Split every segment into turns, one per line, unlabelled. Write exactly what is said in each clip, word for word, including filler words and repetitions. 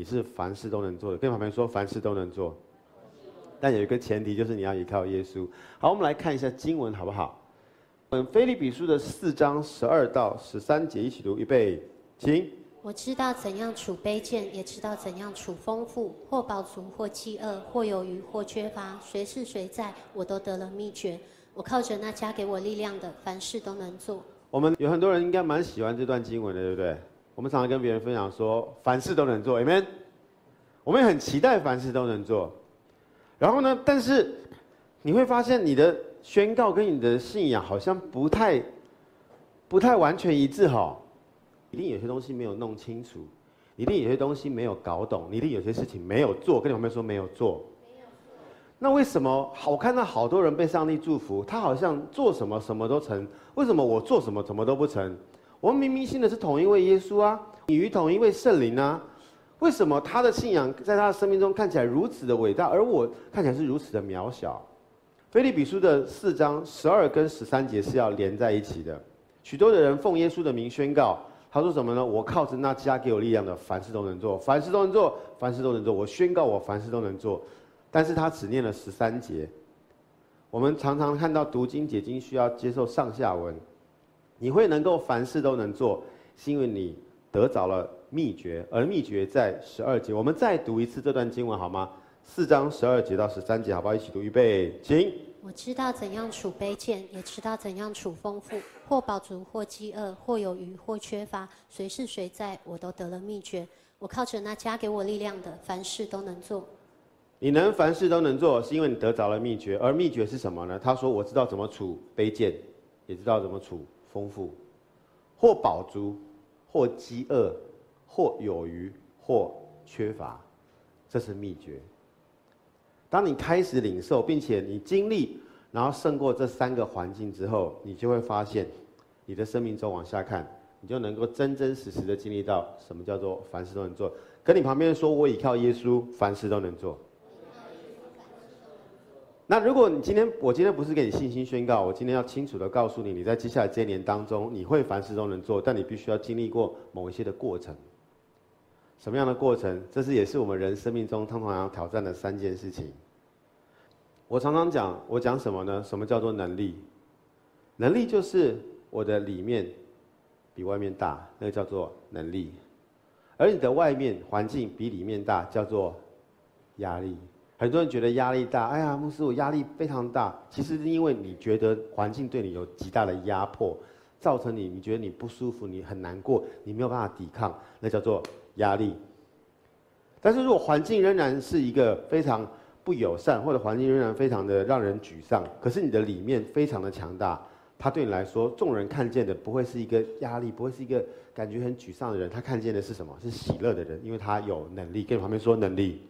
你是凡事都能做的。跟旁边说，凡事都能做。但有一个前提，就是你要依靠耶稣。好，我们来看一下经文好不好？嗯，腓立比书的四章十二到十三节，一起读，预备，请。
我知道怎样处卑贱，也知道怎样处丰富，或饱足，或饥饿，或有余，或缺乏，随是随在，我都得了秘诀。我靠着那加给我力量的，凡事都能做。
我们有很多人应该蛮喜欢这段经文的，对不对？我们常常跟别人分享说，凡事都能做 ，Amen。我们也很期待凡事都能做。然后呢，但是你会发现你的宣告跟你的信仰好像不太、不太完全一致哈。一定有些东西没有弄清楚，一定有些东西没有搞懂，你一定有些事情没有做。跟你旁边说没有做。那为什么我看到好多人被上帝祝福，他好像做什么什么都成？为什么我做什么什么都不成？我们明明信的是同一位耶稣啊，与同一位圣灵啊，为什么他的信仰在他的生命中看起来如此的伟大，而我看起来是如此的渺小？腓立比书的四章十二跟十三节是要连在一起的。许多的人奉耶稣的名宣告。他说什么呢？我靠着那加给我力量的，凡事都能做，凡事都能做，凡事都能做。我宣告我凡事都能做，但是他只念了十三节。我们常常看到读经解经需要接受上下文，你会能够凡事都能做，是因为你得着了秘诀，而秘诀在十二节。我们再读一次这段经文好吗？四章十二节到十三节，好不好？一起读，预备，请。
我知道怎样处卑贱，也知道怎样处丰富，或饱足，或饥饿，或有余，或缺乏，随是随在，我都得了秘诀。我靠着那加给我力量的，凡事都能做。
你能凡事都能做，是因为你得着了秘诀。而秘诀是什么呢？他说：“我知道怎么处卑贱，也知道怎么处丰富，或饱足，或饥饿，或有余，或缺乏。”这是秘诀。当你开始领受，并且你经历，然后胜过这三个环境之后，你就会发现，你的生命中往下看，你就能够真真实实的经历到什么叫做凡事都能做。跟你旁边说，我倚靠耶稣，凡事都能做。那如果你今天，我今天不是给你信心宣告，我今天要清楚的告诉你，你在接下来这一年当中，你会凡事都能做，但你必须要经历过某一些的过程。什么样的过程？这是也是我们人生命中通常要挑战的三件事情。我常常讲，我讲什么呢？什么叫做能力？能力就是我的里面比外面大，那个叫做能力；而你的外面环境比里面大，叫做压力。很多人觉得压力大，哎呀，牧师，我压力非常大。其实是因为你觉得环境对你有极大的压迫，造成你你觉得你不舒服，你很难过，你没有办法抵抗，那叫做压力。但是如果环境仍然是一个非常不友善，或者环境仍然非常的让人沮丧，可是你的里面非常的强大，他对你来说，众人看见的不会是一个压力，不会是一个感觉很沮丧的人，他看见的是什么？是喜乐的人，因为他有能力。跟你旁边说能力。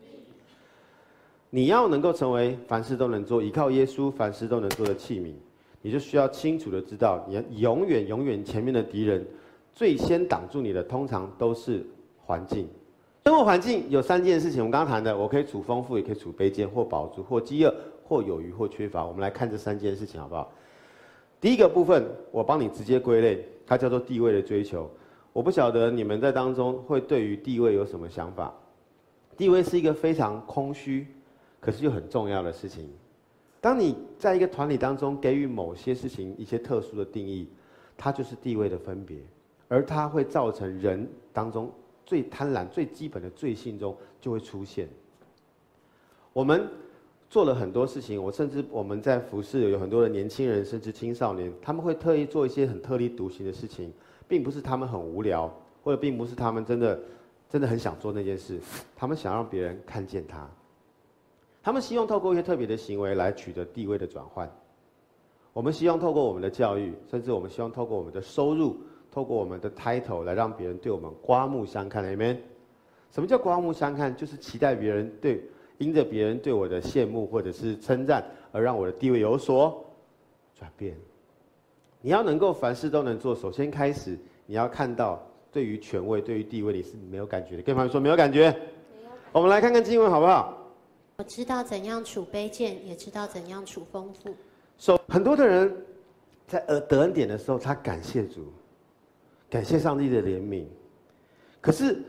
你要能够成为凡事都能做，依靠耶稣凡事都能做的器皿，你就需要清楚的知道，你永远永远前面的敌人，最先挡住你的，通常都是环境。生活环境有三件事情，我们刚刚谈的，我可以处丰富，也可以处卑贱，或饱足，或饥饿，或有余，或缺乏。我们来看这三件事情好不好？第一个部分，我帮你直接归类，它叫做地位的追求。我不晓得你们在当中会对于地位有什么想法？地位是一个非常空虚，可是又很重要的事情。当你在一个团体当中给予某些事情一些特殊的定义，它就是地位的分别，而它会造成人当中最贪婪、最基本的罪性中就会出现。我们做了很多事情，我甚至我们在服侍有很多的年轻人，甚至青少年，他们会特意做一些很特立独行的事情，并不是他们很无聊，或者并不是他们真的真的很想做那件事，他们想让别人看见他。他们希望透过一些特别的行为来取得地位的转换。我们希望透过我们的教育，甚至我们希望透过我们的收入，透过我们的 title 来让别人对我们刮目相看。Amen。什么叫刮目相看？就是期待别人对，因着别人对我的羡慕或者是称赞，而让我的地位有所转变。你要能够凡事都能做，首先开始你要看到，对于权位、对于地位你是没有感觉的。跟朋友说没有感觉。我们来看看经文好不好？
我知道怎样处卑贱，也知道怎样处丰富。
So, 很多的人在呃得恩典的时候，他感谢主，感谢上帝的怜悯。可是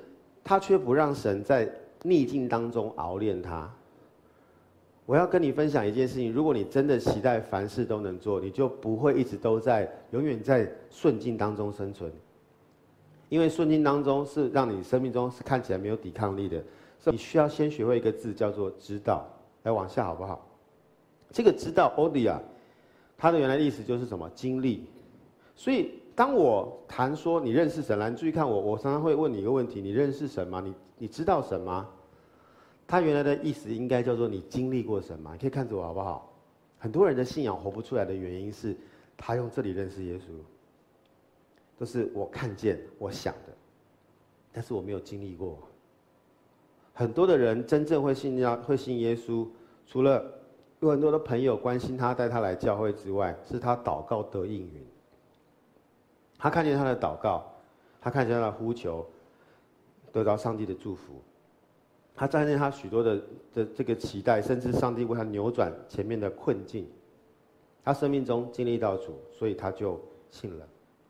他却不让神在逆境当中熬炼他。我要跟你分享一件事情：如果你真的期待凡事都能做，你就不会一直都在永远在顺境当中生存。因为顺境当中是让你生命中是看起来没有抵抗力的，所以你需要先学会一个字，叫做知道。来往下好不好？这个知道 odia， 它的原来意思就是什么？经历。所以当我谈说你认识神，来，你注意看我，我常常会问你一个问题：你认识神吗？你你知道神吗？它原来的意思应该叫做你经历过神吗？你可以看着我好不好？很多人的信仰活不出来的原因是，他用这里认识耶稣，都是我看见、我想的，但是我没有经历过。很多的人真正会信要会信耶稣，除了有很多的朋友关心他、带他来教会之外，是他祷告得应允。他看见他的祷告，他看见他的呼求，得到上帝的祝福。他看见他许多的的这个期待，甚至上帝为他扭转前面的困境。他生命中经历到主，所以他就信了。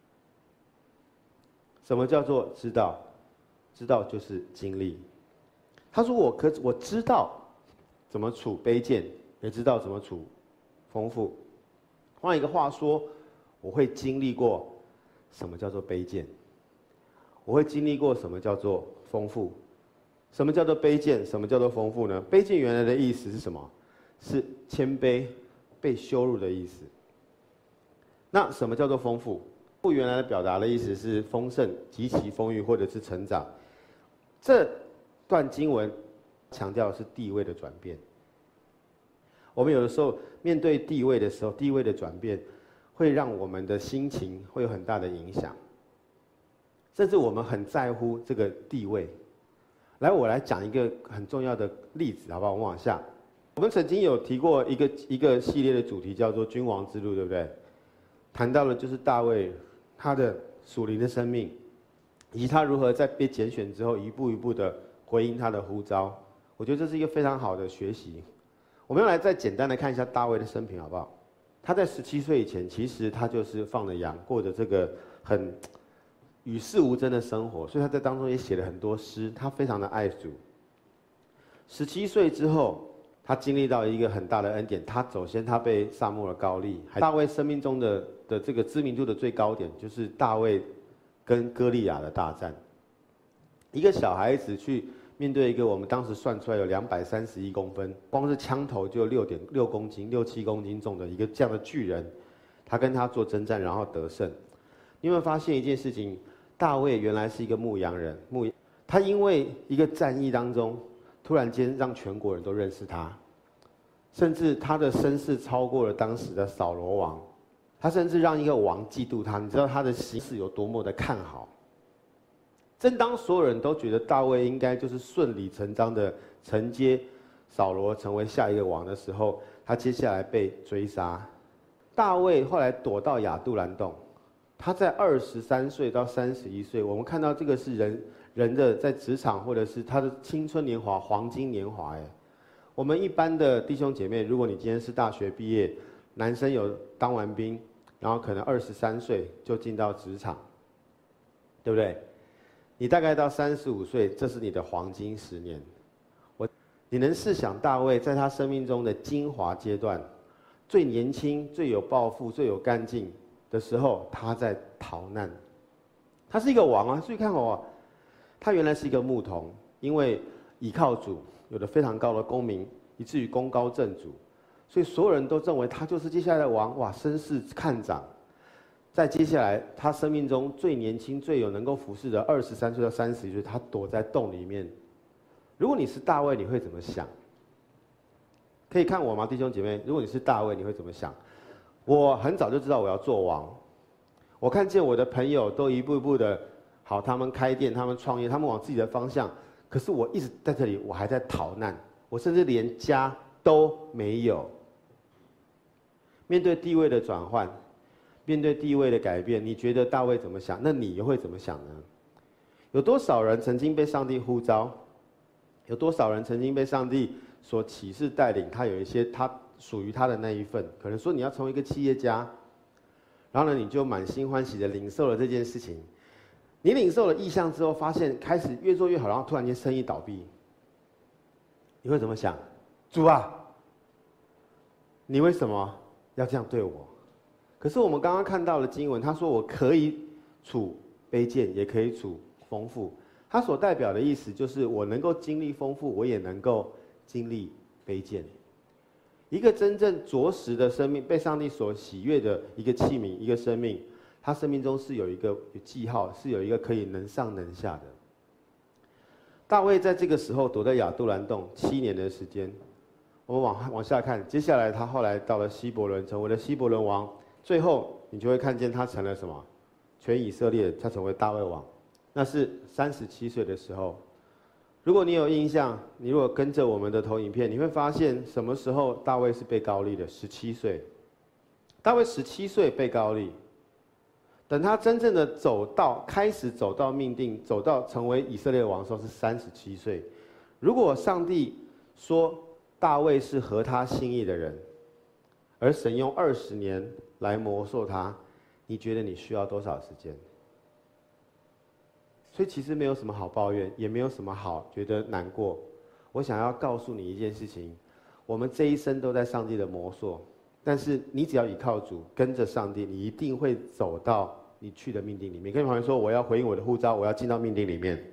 什么叫做知道？知道就是经历。他说我可我知道怎么处卑贱，也知道怎么处丰富。换一个话说，我会经历过什么叫做卑贱，我会经历过什么叫做丰富。什么叫做卑贱？什么叫做丰富呢？卑贱原来的意思是什么？是谦卑、被羞辱的意思。那什么叫做丰富？富原来的表达的意思是丰盛、极其丰裕或者是成长。这段经文强调的是地位的转变。我们有的时候面对地位的时候，地位的转变会让我们的心情会有很大的影响，甚至我们很在乎这个地位。来，我来讲一个很重要的例子，好不好？我们往下。我们曾经有提过一个一个系列的主题，叫做君王之路，对不对？谈到的就是大卫他的属灵的生命，以及他如何在被拣选之后一步一步的回应他的呼召。我觉得这是一个非常好的学习。我们要来再简单的看一下大卫的生平，好不好？他在十七岁以前，其实他就是放了羊，过着这个很与世无争的生活，所以他在当中也写了很多诗，他非常的爱主。十七岁之后，他经历到一个很大的恩典，他首先他被撒母耳膏立。大卫生命中的的这个知名度的最高点，就是大卫跟歌利亚的大战。一个小孩子去面对一个我们当时算出来有两百三十一公分，光是枪头就六点六公斤、六七公斤重的一个这样的巨人，他跟他做征战，然后得胜。你有没有发现一件事情？大卫原来是一个牧羊人，牧他因为一个战役当中，突然间让全国人都认识他，甚至他的声势超过了当时的扫罗王，他甚至让一个王嫉妒他。你知道他的行事有多么的看好？正当所有人都觉得大卫应该就是顺理成章的承接扫罗成为下一个王的时候，他接下来被追杀。大卫后来躲到亚杜兰洞。他在二十三岁到三十一岁，我们看到这个是人人的在职场或者是他的青春年华、黄金年华。哎，我们一般的弟兄姐妹，如果你今天是大学毕业，男生有当完兵，然后可能二十三岁就进到职场，对不对？你大概到三十五岁，这是你的黄金十年。我，你能试想大卫在他生命中的精华阶段，最年轻、最有抱负、最有干劲的时候，他在逃难。他是一个王啊，所以看哦，他原来是一个牧童，因为倚靠主，有着非常高的功名，以至于功高震主，所以所有人都认为他就是接下来的王。哇，声势看涨。在接下来，他生命中最年轻、最有能够服侍的二十三岁到三十一岁，他躲在洞里面。如果你是大卫，你会怎么想？可以看我吗，弟兄姐妹？如果你是大卫，你会怎么想？我很早就知道我要做王，我看见我的朋友都一步一步的，好，他们开店，他们创业，他们往自己的方向。可是我一直在这里，我还在逃难，我甚至连家都没有。面对地位的转换，面对地位的改变，你觉得大卫怎么想？那你又会怎么想呢？有多少人曾经被上帝呼召？有多少人曾经被上帝所启示带领？他有一些他属于他的那一份，可能说你要成为一个企业家，然后呢，你就满心欢喜的领受了这件事情。 你领受了异象之后，发现开始越做越好，然后突然间生意倒闭，你会怎么想？主啊，你为什么要这样对我？可是我们刚刚看到的经文，他说我可以处卑贱，也可以处丰富。它所代表的意思就是，我能够经历丰富，我也能够经历卑贱。一个真正着实的生命，被上帝所喜悦的一个器皿，一个生命，他生命中是有一个有记号，是有一个可以能上能下的。大卫在这个时候躲在亚杜兰洞七年的时间。我们往往下看，接下来他后来到了希伯伦，成为了希伯伦王。最后你就会看见他成了什么？全以色列，他成为大卫王。那是三十七岁的时候。如果你有印象，你如果跟着我们的投影片，你会发现什么时候大卫是被膏立的？十七岁。大卫十七岁被膏立，等他真正的走到开始走到命定，走到成为以色列王的时候是三十七岁。如果上帝说大卫是合他心意的人，而神用二十年来磨塑他，你觉得你需要多少时间？所以其实没有什么好抱怨，也没有什么好觉得难过。我想要告诉你一件事情：我们这一生都在上帝的磨塑，但是你只要依靠主，跟着上帝，你一定会走到你去的命定里面。跟你朋友说，我要回应我的呼召，我要进到命定里面。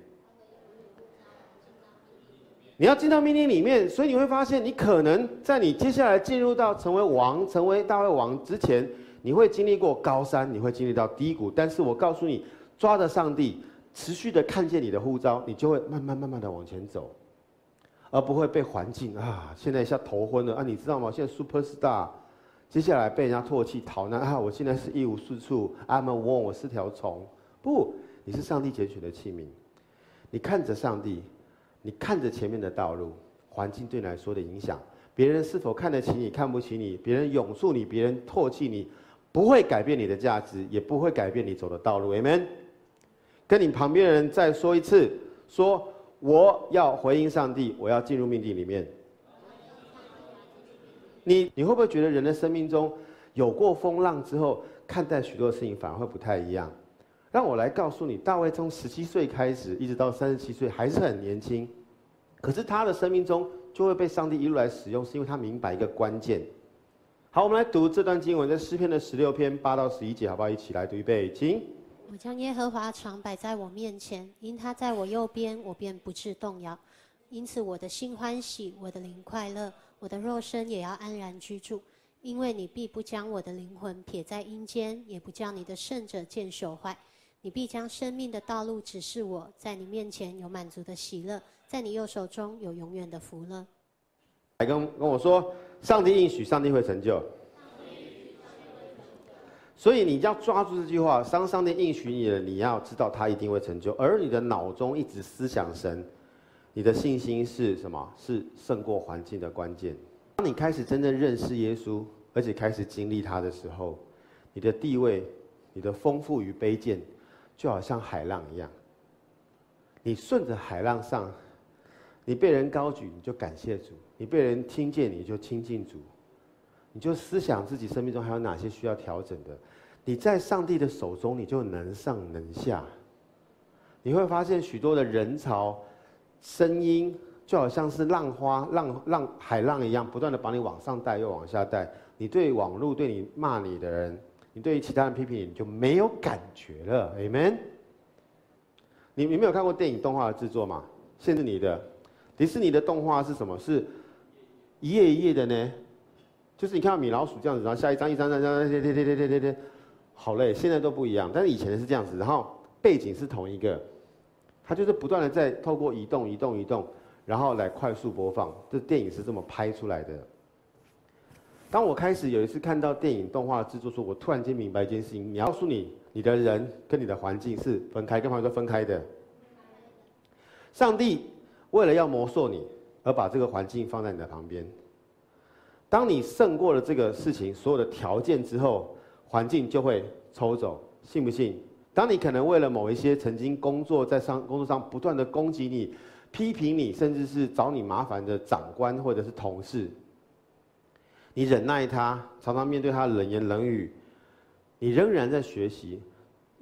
你要进到命定里面，所以你会发现，你可能在你接下来进入到成为王、成为大卫王之前，你会经历过高山，你会经历到低谷。但是我告诉你，抓着上帝，持续的看见你的呼召，你就会慢慢慢慢的往前走，而不会被环境啊，现在一下头昏了啊，你知道吗？现在 super star， 接下来被人家唾弃逃难啊，我现在是一无是处 ，I'm a worm， 我是条虫。不，你是上帝拣选的器皿，你看着上帝。你看着前面的道路，环境对你来说的影响，别人是否看得起你、看不起你，别人拥簇你、别人唾弃你，不会改变你的价值，也不会改变你走的道路。Amen。跟你旁边的人再说一次，说我要回应上帝，我要进入命定里面。你你会不会觉得人的生命中有过风浪之后，看待许多事情反而会不太一样？让我来告诉你，大卫从十七岁开始，一直到三十七岁，还是很年轻。可是他的生命中就会被上帝一路来使用，是因为他明白一个关键。好，我们来读这段经文，在诗篇的十六篇八到十一节，好不好？一起来读预备，请。
我将耶和华常摆在我面前，因他在我右边，我便不致动摇。因此我的心欢喜，我的灵快乐，我的肉身也要安然居住。因为你必不将我的灵魂撇在阴间，也不将你的圣者见朽坏。你必将生命的道路指示我，在你面前有满足的喜乐，在你右手中有永远的福乐。
来跟跟我说，上帝应许，上帝会成就。所以你要抓住这句话，当上帝应许你了，你要知道他一定会成就。而你的脑中一直思想神，你的信心是什么？是胜过环境的关键。当你开始真正认识耶稣，而且开始经历他的时候，你的地位、你的丰富与卑贱，就好像海浪一样，你顺着海浪上，你被人高举，你就感谢主；你被人听见，你就亲近主。你就思想自己生命中还有哪些需要调整的。你在上帝的手中，你就能上能下。你会发现许多的人潮、声音，就好像是浪花、浪浪海浪一样，不断的把你往上带又往下带。你对网络对你骂你的人，你对其他人批评你，你就没有感觉了 ，Amen。你你没有看过电影动画的制作吗？限制你的，迪士尼的动画是什么？是一页一页的呢？就是你看到米老鼠这样子，然后下一张一张一张一张，贴贴贴贴贴贴贴，好累。现在都不一样，但是以前是这样子，然后背景是同一个，它就是不断的在透过移动移动移动，然后来快速播放。这电影是这么拍出来的。当我开始有一次看到电影动画的制作，说我突然间明白一件事情：你要告诉你，你的人跟你的环境是分开，跟旁边都分开的。上帝为了要磨塑你，而把这个环境放在你的旁边。当你胜过了这个事情所有的条件之后，环境就会抽走，信不信？当你可能为了某一些曾经工作在上工作上不断的攻击你、批评你，甚至是找你麻烦的长官或者是同事，你忍耐他，常常面对他的冷言冷语，你仍然在学习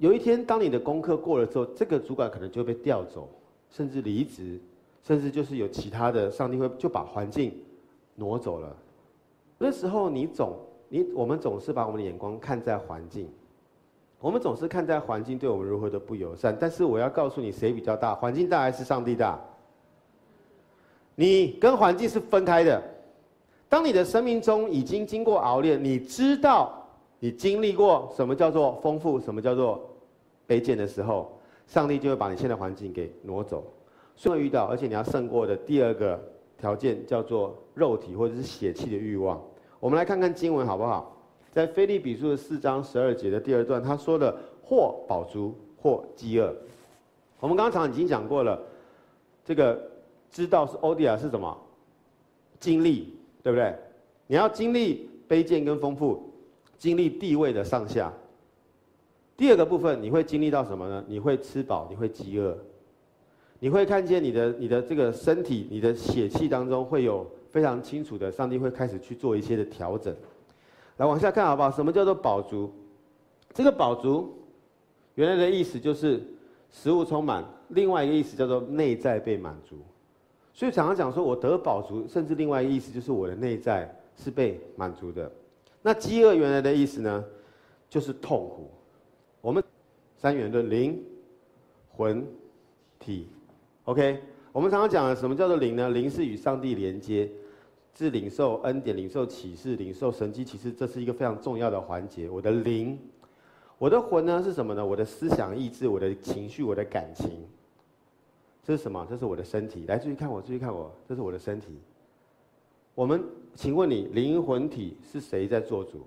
有一天，当你的功课过了之后，这个主管可能就会被调走，甚至离职，甚至就是有其他的，上帝会就把环境挪走了。那时候你总你我们总是把我们的眼光看在环境，我们总是看在环境对我们如何的不友善。但是我要告诉你，谁比较大？环境大还是上帝大？你跟环境是分开的。当你的生命中已经经过熬炼，你知道你经历过什么叫做丰富，什么叫做卑贱的时候，上帝就会把你现在的环境给挪走。所以会遇到，而且你要胜过的第二个条件叫做肉体或者是血气的欲望。我们来看看经文好不好？在腓立比书的四章十二节的第二段，他说了或饱足，或饥饿。我们刚刚已经讲过了，这个知道是欧迪亚是什么？经历，对不对？你要经历卑贱跟丰富，经历地位的上下。第二个部分，你会经历到什么呢？你会吃饱，你会饥饿，你会看见你的你的这个身体，你的血气当中会有非常清楚的，上帝会开始去做一些的调整。来往下看好不好？什么叫做饱足？这个饱足，原来的意思就是食物充满，另外一个意思叫做内在被满足。所以常常讲说我得饱足，甚至另外一个意思就是我的内在是被满足的。那饥饿原来的意思呢，就是痛苦。我们三元论灵、魂、体 ，OK？ 我们常常讲的什么叫做灵呢？灵是与上帝连接，是领受恩典、领受启示、领受神迹启示，这是一个非常重要的环节。我的灵，我的魂呢是什么呢？我的思想、意志、我的情绪、我的感情，这是什么？这是我的身体。来，注意看我，注意看我，这是我的身体。我们，请问你，灵魂体是谁在做主？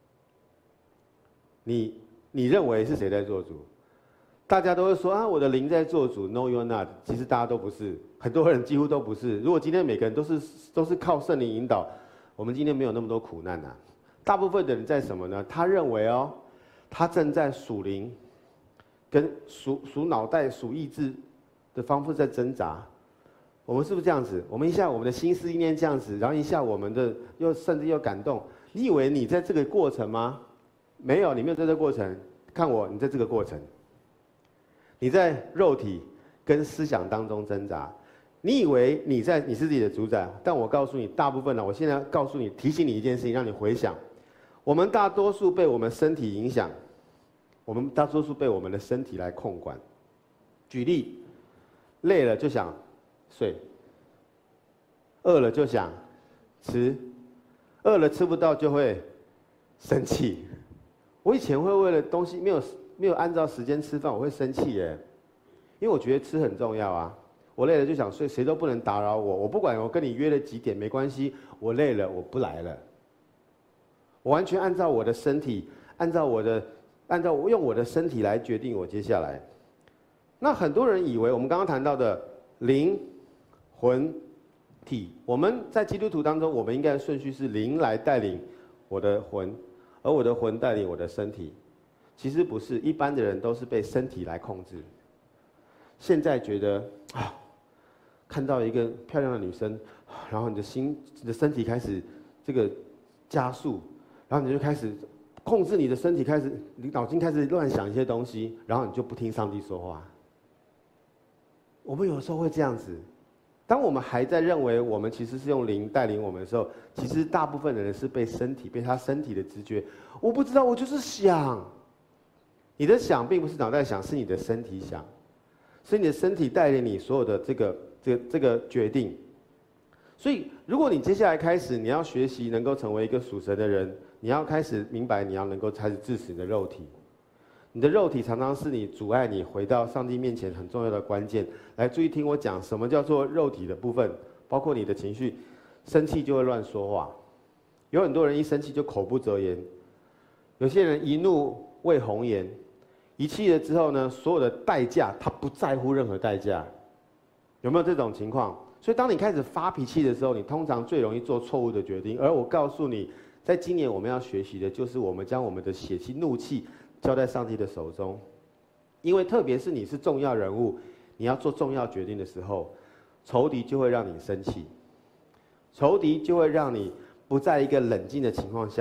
你你认为是谁在做主？大家都会说啊，我的灵在做主。No, you're not。其实大家都不是，很多人几乎都不是。如果今天每个人都是都是靠圣灵引导，我们今天没有那么多苦难啊。大部分的人在什么呢？他认为哦，他正在属灵，跟属属脑袋、属意志的方式在挣扎。我们是不是这样子？我们一下我们的心思意念这样子，然后一下我们的又甚至又感动。你以为你在这个过程吗？没有，你没有在这个过程。看我，你在这个过程。你在肉体跟思想当中挣扎，你以为你在你是自己的主宰，但我告诉你，大部分呢，我现在告诉你，提醒你一件事情，让你回想，我们大多数被我们身体影响，我们大多数被我们的身体来控管。举例，累了就想睡，饿了就想吃，饿了吃不到就会生气。我以前会为了东西没有。没有按照时间吃饭，我会生气耶，因为我觉得吃很重要啊。我累了就想睡，谁都不能打扰我。我不管我跟你约了几点没关系，我累了我不来了。我完全按照我的身体，按照我的，按照我用我的身体来决定我接下来。那很多人以为我们刚刚谈到的灵、魂、体，我们在基督徒当中，我们应该的顺序是灵来带领我的魂，而我的魂带领我的身体。其实不是，一般的人都是被身体来控制。现在觉得啊，看到一个漂亮的女生，然后你的心、你的身体开始这个加速，然后你就开始控制你的身体，开始你脑筋开始乱想一些东西，然后你就不听上帝说话。我们有时候会这样子，当我们还在认为我们其实是用灵带领我们的时候，其实大部分的人是被身体、被他身体的直觉。我不知道，我就是想。你的想并不是脑袋想，是你的身体想，是你的身体带领你所有的这个、这个、这个决定。所以，如果你接下来开始，你要学习能够成为一个属神的人，你要开始明白，你要能够开始治死你的肉体。你的肉体常常是你阻碍你回到上帝面前很重要的关键。来，注意听我讲，什么叫做肉体的部分？包括你的情绪，生气就会乱说话。有很多人一生气就口不择言，有些人一怒为红颜。一气了之后呢，所有的代价他不在乎任何代价，有没有这种情况？所以当你开始发脾气的时候，你通常最容易做错误的决定。而我告诉你，在今年我们要学习的就是我们将我们的血气、怒气交在上帝的手中，因为特别是你是重要人物，你要做重要决定的时候，仇敌就会让你生气，仇敌就会让你不在一个冷静的情况下，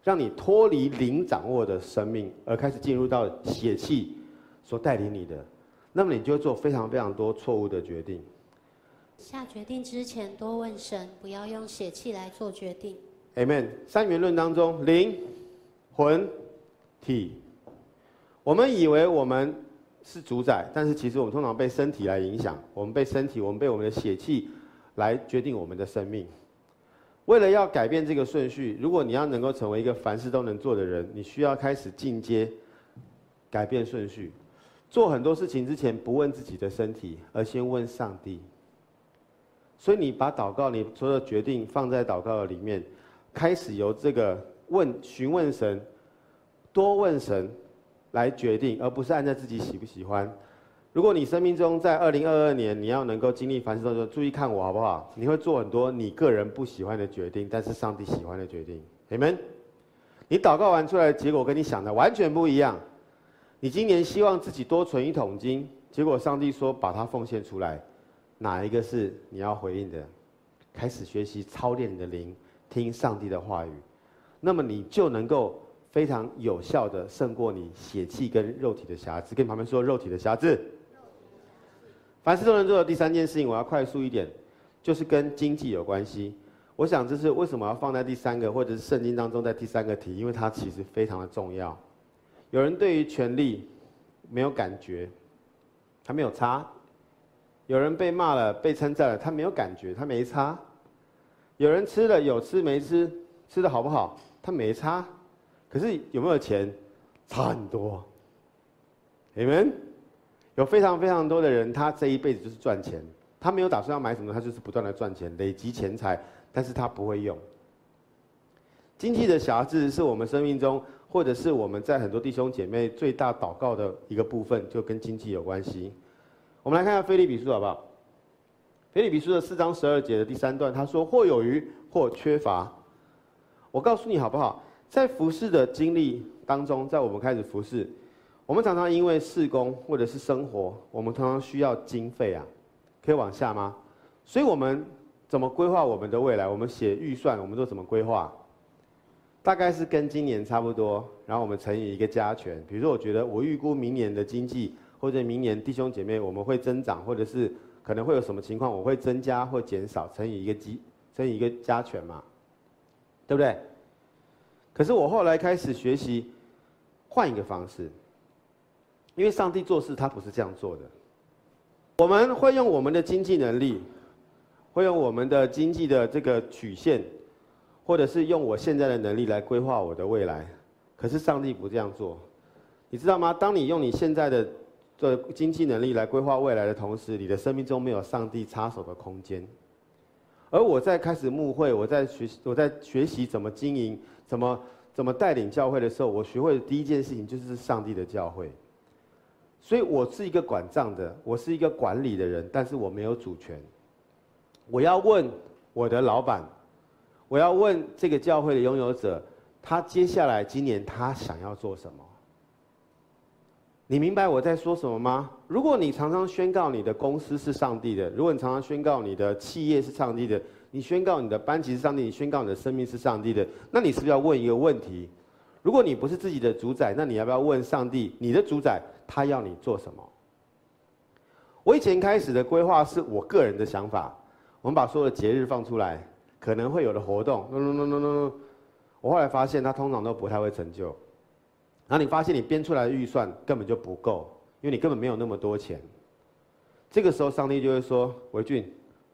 让你脱离灵掌握的生命，而开始进入到血气所带领你的，那么你就会做非常非常多错误的决定。
下决定之前多问神，不要用血气来做决定。
Amen。三元论当中，灵、魂、体，我们以为我们是主宰，但是其实我们通常被身体来影响，我们被身体，我们被我们的血气来决定我们的生命。为了要改变这个顺序，如果你要能够成为一个凡事都能做的人，你需要开始进阶，改变顺序。做很多事情之前，不问自己的身体，而先问上帝。所以你把祷告，你所有的决定放在祷告的里面，开始由这个问、询问神，多问神来决定，而不是按照自己喜不喜欢。如果你生命中在二零二二年你要能够经历凡事都能，注意看我好不好？你会做很多你个人不喜欢的决定，但是上帝喜欢的决定。Amen。你祷告完出来的结果跟你想的完全不一样。你今年希望自己多存一桶金，结果上帝说把它奉献出来，哪一个是你要回应的？开始学习操练你的灵，听上帝的话语，那么你就能够非常有效的胜过你血气跟肉体的瑕疵。跟旁边说肉体的瑕疵。凡事都能做的第三件事情，我要快速一点，就是跟经济有关系。我想这是为什么要放在第三个，或者是圣经当中在第三个题，因为它其实非常的重要。有人对于权力没有感觉，他没有差；有人被骂了、被称赞了，他没有感觉，他没差；有人吃了有吃没吃，吃的好不好，他没差。可是有没有钱，差很多。Amen。有非常非常多的人，他这一辈子就是赚钱，他没有打算要买什么，他就是不断的赚钱，累积钱财，但是他不会用。经济的瑕疵是我们生命中，或者是我们在很多弟兄姐妹最大祷告的一个部分，就跟经济有关系。我们来看看腓立比书好不好？腓立比书的四章十二节的第三段，他说：“或有余，或缺乏。”我告诉你好不好？在服事的经历当中，在我们开始服事。我们常常因为事工或者是生活，我们常常需要经费啊，可以往下吗？所以我们怎么规划我们的未来？我们写预算，我们都怎么规划？大概是跟今年差不多，然后我们乘以一个加权。比如说，我觉得我预估明年的经济，或者明年弟兄姐妹我们会增长，或者是可能会有什么情况，我会增加或减少，乘以一个基，乘以一个加权嘛，对不对？可是我后来开始学习换一个方式。因为上帝做事他不是这样做的，我们会用我们的经济能力，会用我们的经济的这个曲线，或者是用我现在的能力来规划我的未来。可是上帝不这样做，你知道吗？当你用你现在的这经济能力来规划未来的同时，你的生命中没有上帝插手的空间。而我在开始牧会，我在学习，我在学习怎么经营，怎么怎么带领教会的时候，我学会的第一件事情就是上帝的教会。所以我是一个管账的，我是一个管理的人，但是我没有主权。我要问我的老板，我要问这个教会的拥有者，他接下来今年他想要做什么？你明白我在说什么吗？如果你常常宣告你的公司是上帝的，如果你常常宣告你的企业是上帝的，你宣告你的班级是上帝，你宣告你的生命是上帝的，那你是不是要问一个问题？如果你不是自己的主宰，那你要不要问上帝，你的主宰他要你做什么？我以前开始的规划是我个人的想法，我们把所有的节日放出来，可能会有的活动 ，no no no no no， 我后来发现它通常都不太会成就。然后你发现你编出来的预算根本就不够，因为你根本没有那么多钱。这个时候上帝就会说：“维俊，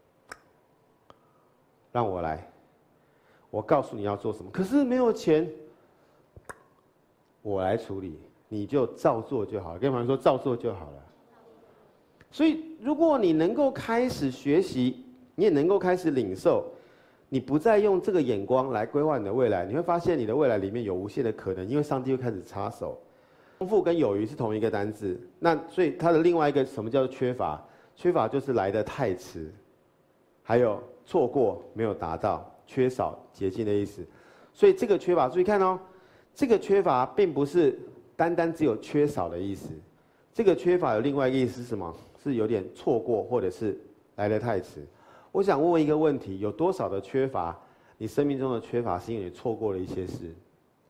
让我来，我告诉你要做什么。可是没有钱。”我来处理，你就照做就好了。跟旁边说，照做就好了。所以，如果你能够开始学习，你也能够开始领受，你不再用这个眼光来规划你的未来，你会发现你的未来里面有无限的可能，因为上帝会开始插手。丰富跟有余是同一个单字，那所以它的另外一个什么叫做缺乏？缺乏就是来得太迟，还有错过没有达到，缺少捷径的意思。所以这个缺乏，注意看哦。这个缺乏并不是单单只有缺少的意思，这个缺乏有另外一个意思是什么？是有点错过，或者是来得太迟。我想问问一个问题：有多少的缺乏，你生命中的缺乏是因为你错过了一些事？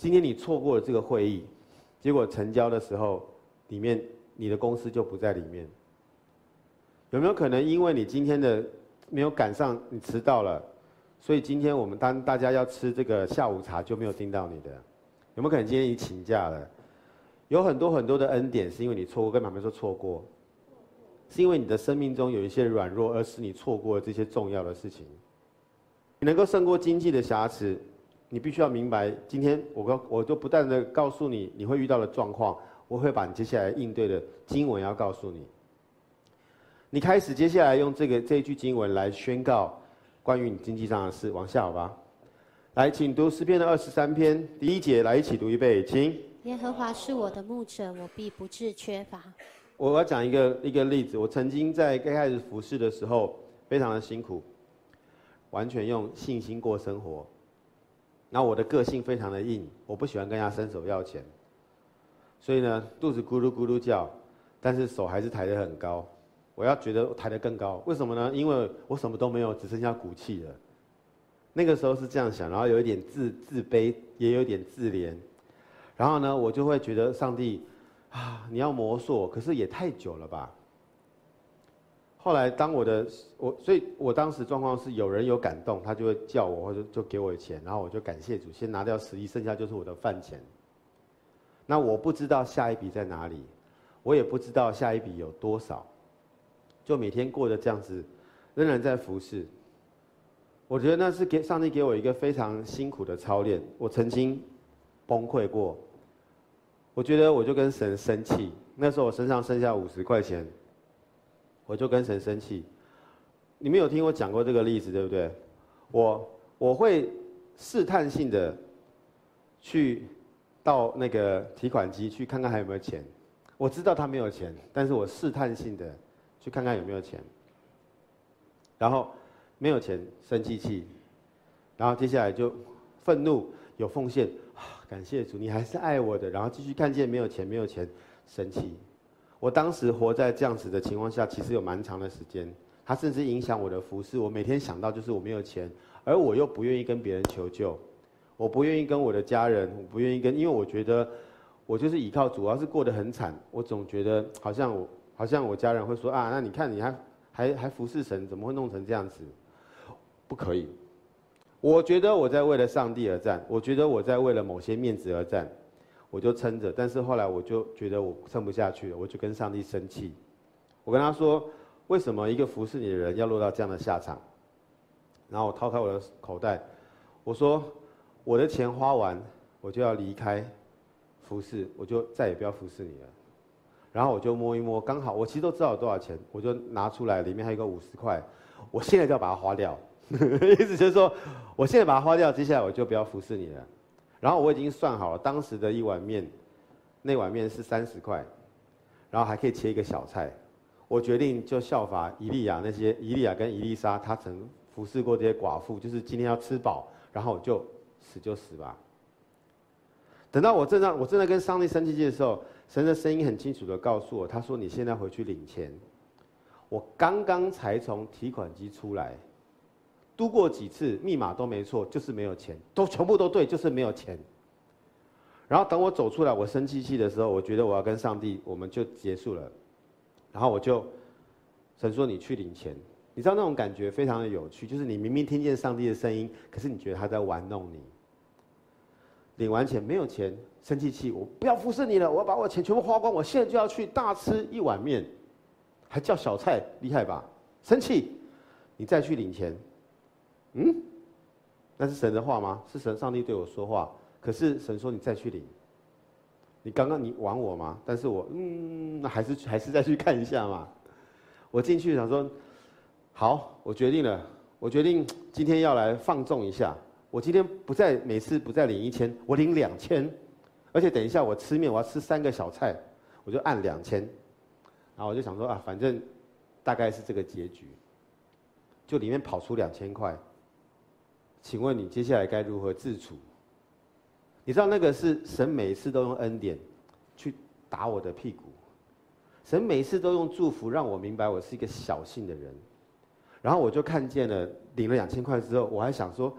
今天你错过了这个会议，结果成交的时候，里面你的公司就不在里面。有没有可能因为你今天的没有赶上，你迟到了，所以今天我们当大家要吃这个下午茶就没有听到你的？有没有可能今天你请假了？有很多很多的恩典是因为你错过，跟妈妈说错过，是因为你的生命中有一些软弱，而使你错过了这些重要的事情。你能够胜过经济的瑕疵，你必须要明白，今天我我就不断的告诉你你会遇到的状况，我会把你接下来应对的经文要告诉你。你开始接下来用这个这一句经文来宣告关于你经济上的事，往下好吧？来，请读诗篇的二十三篇第一节，来一起读一遍，请。
耶和华是我的牧者，我必不致缺乏。
我要讲一个一个例子，我曾经在刚开始服侍的时候，非常的辛苦，完全用信心过生活。然后我的个性非常的硬，我不喜欢跟人家伸手要钱，所以呢，肚子咕噜咕噜叫，但是手还是抬得很高。我要觉得抬得更高，为什么呢？因为我什么都没有，只剩下骨气了。那个时候是这样想，然后有一点自自卑，也有一点自怜。然后呢，我就会觉得上帝啊，你要磨塑，可是也太久了吧。后来当我的我，所以我当时状况是有人有感动，他就会叫我或者就给我钱，然后我就感谢主，先拿掉十亿，剩下就是我的饭钱。那我不知道下一笔在哪里，我也不知道下一笔有多少。就每天过得这样子，仍然在服侍。我觉得那是给上帝给我一个非常辛苦的操练。我曾经崩溃过，我觉得我就跟神生气。那时候我身上剩下五十块钱，我就跟神生气。你们有听我讲过这个例子，对不对？我我会试探性的去到那个提款机去看看还有没有钱。我知道他没有钱，但是我试探性的去看看有没有钱，然后没有钱生气气，然后接下来就愤怒有奉献，啊，感谢主，你还是爱我的，然后继续看见没有钱没有钱生气。我当时活在这样子的情况下，其实有蛮长的时间，它甚至影响我的服事。我每天想到就是我没有钱，而我又不愿意跟别人求救，我不愿意跟我的家人，我不愿意跟，因为我觉得我就是依靠主，要是过得很惨，我总觉得好像我。好像我家人会说啊，那你看你还还还服侍神，怎么会弄成这样子？不可以。我觉得我在为了上帝而战，我觉得我在为了某些面子而战，我就撑着。但是后来我就觉得我撑不下去了，我就跟上帝生气。我跟他说，为什么一个服侍你的人要落到这样的下场？然后我掏开我的口袋，我说我的钱花完，我就要离开服侍，我就再也不要服侍你了。然后我就摸一摸，刚好我其实都知道有多少钱，我就拿出来，里面还有一个五十块，我现在就要把它花掉，意思就是说，我现在把它花掉，接下来我就不要服侍你了。然后我已经算好了，当时的一碗面，那碗面是三十块，然后还可以切一个小菜。我决定就效法以利亚那些，以利亚跟以利沙，他曾服侍过这些寡妇，就是今天要吃饱，然后我就死就死吧。等到我正在我正在跟上帝生气气的时候，神的声音很清楚的告诉我，他说：“你现在回去领钱。”我刚刚才从提款机出来，嘟过几次，密码都没错，就是没有钱，都全部都对，就是没有钱。然后等我走出来，我生气气的时候，我觉得我要跟上帝，我们就结束了。然后我就神说：“你去领钱。”你知道那种感觉非常的有趣，就是你明明听见上帝的声音，可是你觉得他在玩弄你。领完钱没有钱，生气气，我不要服侍你了，我要把我的钱全部花光，我现在就要去大吃一碗面，还叫小菜，厉害吧？生气，你再去领钱，嗯，那是神的话吗？是神上帝对我说话，可是神说你再去领，你刚刚你玩我吗？但是我嗯，那还是还是再去看一下嘛。我进去想说，好，我决定了，我决定今天要来放纵一下。我今天不再每次不再领一千，我领两千，而且等一下我吃面，我要吃三个小菜，我就按两千，然后我就想说啊，反正大概是这个结局，就里面跑出两千块，请问你接下来该如何自处？你知道那个是神每一次都用恩典去打我的屁股，神每一次都用祝福让我明白我是一个小信的人，然后我就看见了领了两千块之后，我还想说。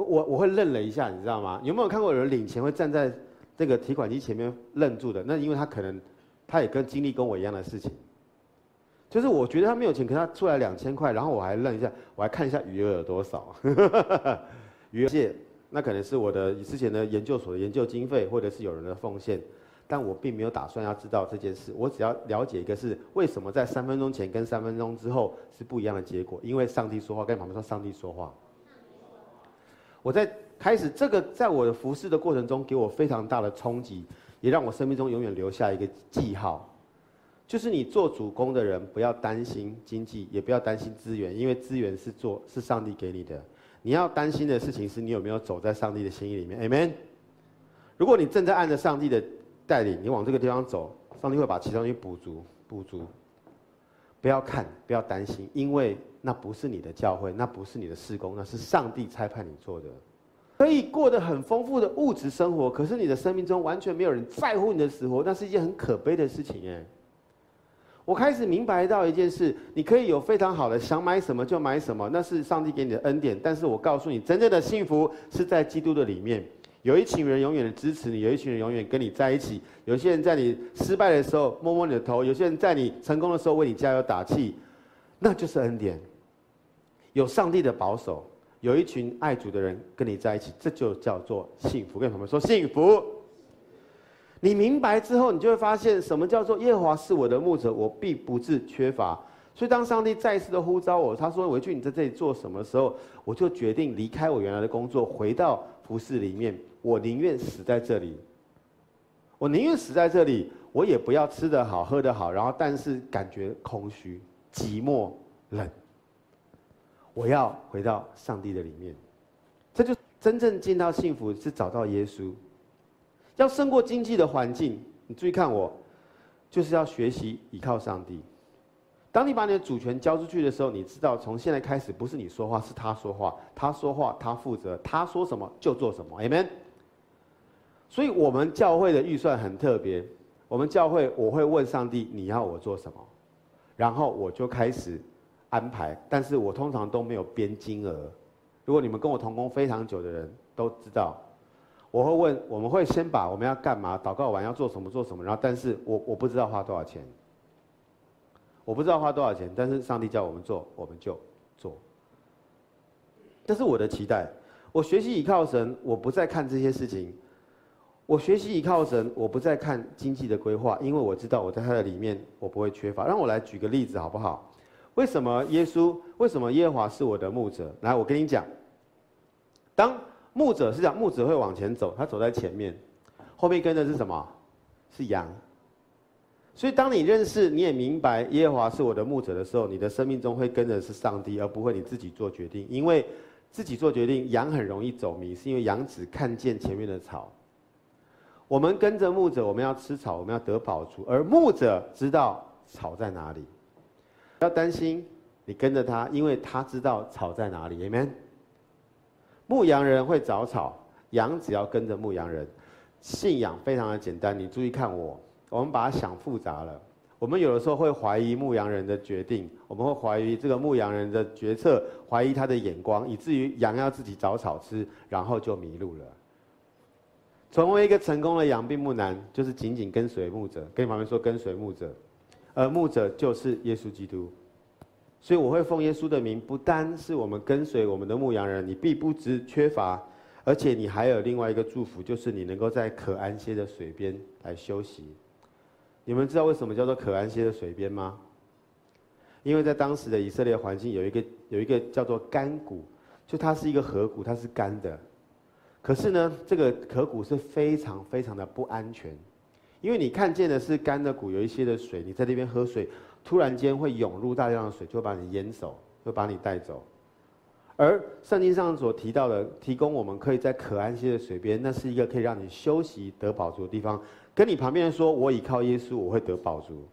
我我会愣了一下，你知道吗？有没有看过有人领钱会站在这个提款机前面愣住的？那因为他可能他也跟经历跟我一样的事情，就是我觉得他没有钱，可是他出来两千块，然后我还愣一下，我还看一下余额有多少，余额借那可能是我的之前的研究所的研究经费，或者是有人的奉献。但我并没有打算要知道这件事，我只要了解一个是为什么在三分钟前跟三分钟之后是不一样的结果，因为上帝说话，跟旁边说上帝说话。我在开始这个在我的服事的过程中，给我非常大的冲击，也让我生命中永远留下一个记号，就是你做主工的人，不要担心经济，也不要担心资源，因为资源是做是上帝给你的，你要担心的事情是你有没有走在上帝的心意里面 ，Amen。如果你正在按着上帝的带领，你往这个地方走，上帝会把其他东西补足，补足。不要看，不要担心，因为那不是你的教会，那不是你的事工，那是上帝差派你做的。可以过得很丰富的物质生活，可是你的生命中完全没有人在乎你的死活，那是一件很可悲的事情哎。我开始明白到一件事，你可以有非常好的，想买什么就买什么，那是上帝给你的恩典。但是我告诉你，真正的幸福是在基督的里面。有一群人永远的支持你，有一群人永远跟你在一起。有些人在你失败的时候摸摸你的头，有些人在你成功的时候为你加油打气，那就是恩典。有上帝的保守，有一群爱主的人跟你在一起，这就叫做幸福。跟朋友们说幸福。你明白之后，你就会发现什么叫做耶和华是我的牧者，我必不致缺乏。所以当上帝再一次的呼召我，他说维俊你在这里做什么的时候，我就决定离开我原来的工作，回到服事里面。我宁愿死在这里，我宁愿死在这里，我也不要吃得好喝得好，然后但是感觉空虚、寂寞、冷。我要回到上帝的里面，这就真正进到幸福，是找到耶稣。要胜过经济的环境，你注意看我，就是要学习依靠上帝。当你把你的主权交出去的时候，你知道从现在开始不是你说话，是他说话，他说话他负责，他说什么就做什么 ，Amen。所以我们教会的预算很特别，我们教会我会问上帝你要我做什么，然后我就开始安排，但是我通常都没有编金额。如果你们跟我同工非常久的人都知道，我会问，我们会先把我们要干嘛，祷告完要做什么做什么，然后但是我我不知道花多少钱，我不知道花多少钱，但是上帝叫我们做，我们就做。这是我的期待。我学习倚靠神，我不再看这些事情。我学习倚靠神，我不再看经济的规划，因为我知道我在他的里面，我不会缺乏。让我来举个例子好不好？为什么耶稣？为什么耶和华是我的牧者？来，我跟你讲，当牧者是讲牧者会往前走，他走在前面，后面跟的是什么？是羊。所以当你认识，你也明白耶和华是我的牧者的时候，你的生命中会跟的是上帝，而不会你自己做决定。因为自己做决定，羊很容易走迷，是因为羊只看见前面的草。我们跟着牧者，我们要吃草，我们要得饱足，而牧者知道草在哪里。不要担心，你跟着他，因为他知道草在哪里。Amen。牧羊人会找草，羊只要跟着牧羊人。信仰非常的简单，你注意看我，我们把它想复杂了。我们有的时候会怀疑牧羊人的决定，我们会怀疑这个牧羊人的决策，怀疑他的眼光，以至于羊要自己找草吃，然后就迷路了。成为一个成功的羊并不难，就是紧紧跟随牧者。跟你旁边说跟随牧者，而牧者就是耶稣基督。所以我会奉耶稣的名，不单是我们跟随我们的牧羊人，你必不致缺乏，而且你还有另外一个祝福，就是你能够在可安歇的水边来休息。你们知道为什么叫做可安歇的水边吗？因为在当时的以色列环境有一个有一个叫做干谷，就它是一个河谷，它是干的。可是呢，这个河谷是非常非常的不安全，因为你看见的是干的谷，有一些的水，你在那边喝水，突然间会涌入大量的水，就会把你淹走，会把你带走。而圣经上所提到的，提供我们可以在可安歇的水边，那是一个可以让你休息得饱足的地方。跟你旁边人说，我倚靠耶稣，我会得饱足。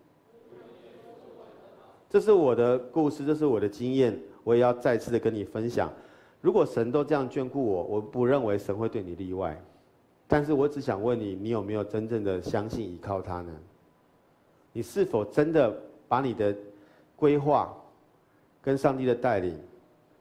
这是我的故事，这是我的经验，我也要再次的跟你分享。如果神都这样眷顾我，我不认为神会对你例外。但是我只想问你，你有没有真正的相信依靠他呢？你是否真的把你的规划跟上帝的带领，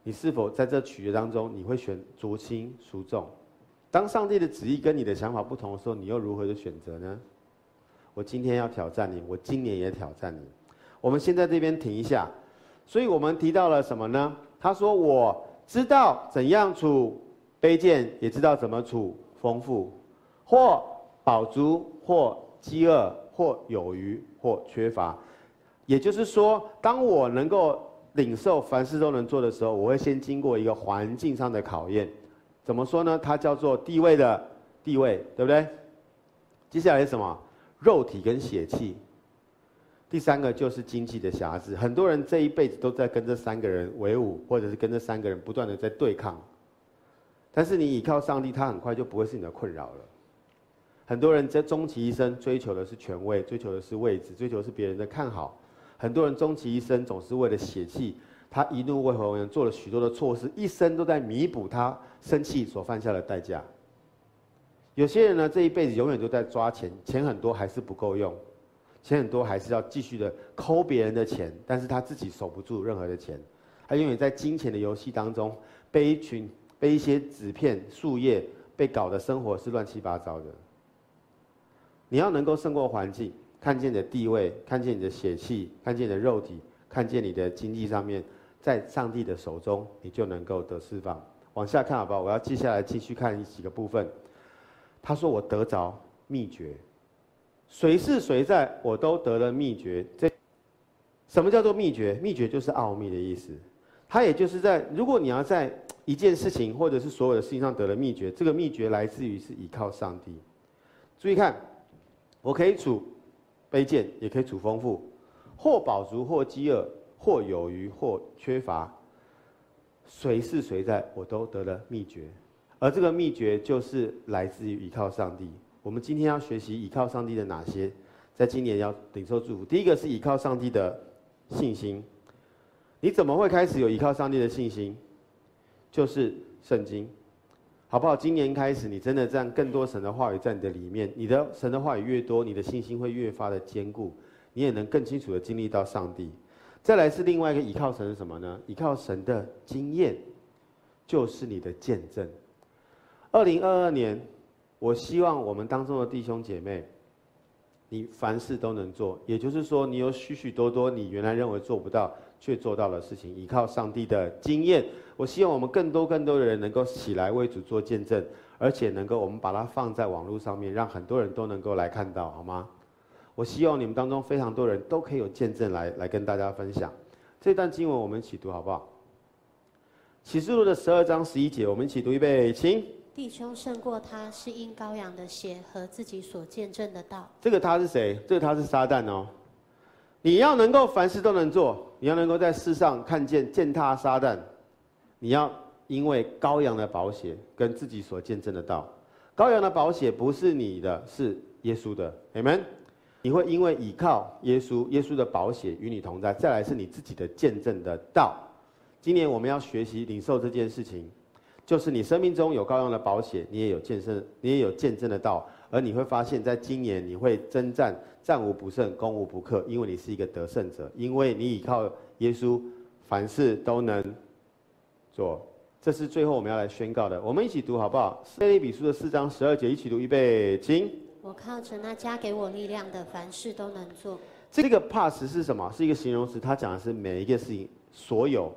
你是否在这取决当中，你会选孰轻孰重？当上帝的旨意跟你的想法不同的时候，你又如何的选择呢？我今天要挑战你，我今年也挑战你。我们先在这边停一下。所以我们提到了什么呢？他说：“我知道怎样处卑贱，也知道怎么处丰富，或饱足，或饥饿，或有余，或缺乏。”也就是说，当我能够领受凡事都能做的时候，我会先经过一个环境上的考验。怎么说呢？它叫做地位的地位，对不对？接下来是什么？肉体跟血气。第三个就是经济的辖制。很多人这一辈子都在跟这三个人为伍，或者是跟这三个人不断的在对抗。但是你依靠上帝，他很快就不会是你的困扰了。很多人在终其一生追求的是权位，追求的是位置，追求的是别人的看好。很多人终其一生总是为了血气，他一怒为红颜，做了许多的错事，一生都在弥补他生气所犯下的代价。有些人呢，这一辈子永远都在抓钱，钱很多还是不够用。钱很多还是要继续的抠别人的钱，但是他自己守不住任何的钱，他永远在金钱的游戏当中，被一群被一些纸片树叶被搞得生活是乱七八糟的。你要能够胜过环境，看见你的地位，看见你的血气，看见你的肉体，看见你的经济上面，在上帝的手中，你就能够得释放。往下看好不好？我要接下来继续看几个部分。他说：“我得着秘诀。”谁是谁在，我都得了秘诀。这什么叫做秘诀？秘诀就是奥秘的意思。它也就是在，如果你要在一件事情或者是所有的事情上得了秘诀，这个秘诀来自于是依靠上帝。注意看，我可以处卑贱，也可以处丰富，或饱足，或饥饿，或有余，或缺乏。谁是谁在，我都得了秘诀。而这个秘诀就是来自于依靠上帝。我们今天要学习依靠上帝的哪些，在今年要领受祝福。第一个是依靠上帝的信心。你怎么会开始有依靠上帝的信心？就是圣经，好不好？今年开始，你真的这样更多神的话语在你的里面，你的神的话语越多，你的信心会越发的坚固，你也能更清楚的经历到上帝。再来是另外一个依靠神是什么呢？依靠神的经验，就是你的见证。二零二二年。我希望我们当中的弟兄姐妹，你凡事都能做，也就是说，你有许许多多你原来认为做不到却做到的事情，依靠上帝的经验。我希望我们更多更多的人能够起来为主做见证，而且能够我们把它放在网络上面，让很多人都能够来看到，好吗？我希望你们当中非常多人都可以有见证来来跟大家分享。这段经文我们一起读好不好？启示录的十二章十一节，我们一起读预备，请。
弟兄胜过他，是因羔羊的血和自己所见证的道。
这个他是谁？这个他是撒旦哦。你要能够凡事都能做，你要能够在世上看见践踏撒旦，你要因为羔羊的宝血跟自己所见证的道。羔羊的宝血不是你的，是耶稣的 ，amen。你会因为倚靠耶稣，耶稣的宝血与你同在。再来是你自己的见证的道。今年我们要学习领受这件事情。就是你生命中有羔羊的宝血，你也有见证，你也有见证的道，而你会发现在今年你会征战，战无不胜，攻无不克，因为你是一个得胜者，因为你倚靠耶稣，凡事都能做。这是最后我们要来宣告的，我们一起读好不好？腓立比书的四章十二节，一起读，预备，请。
我靠着那加给我力量的，凡事都能做。
这个 pass 是什么？是一个形容词，它讲的是每一件事情，所有